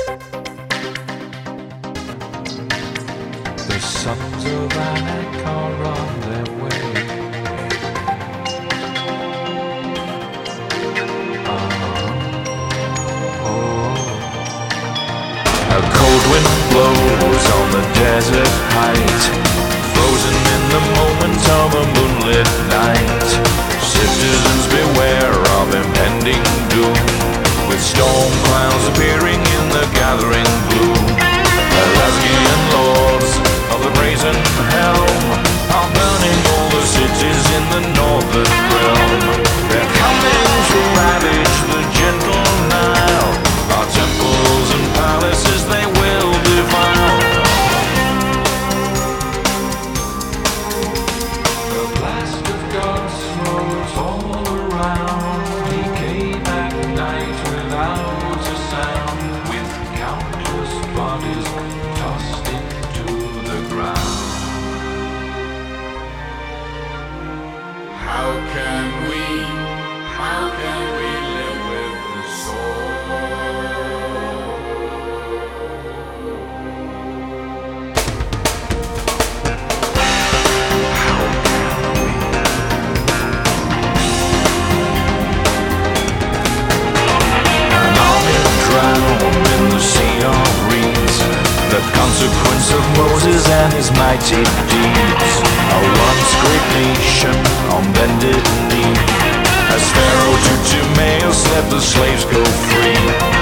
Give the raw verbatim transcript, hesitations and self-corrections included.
The sons of Anak are on their way. Uh-huh. Oh. A cold wind blows on the desert height, frozen in the moment of a moonlit night. Citizens beware of impending doom, with storm clouds appearing in the gathering gloom. Pelasgian lords of the brazen helm are burning all the cities in the northern realm. They're coming to ravage the gentle Nile. Our temples and palaces they will defile. The blast of God smote all around. He came at night without a sound, with countless bodies tossed into the ground. How can we, how can we live with the soul? An army drowned in the sea of reeds, the consequence of Moses and his mighty deeds. A once great nation on bended knee, as Pharaoh to Timaeus let the slaves go free.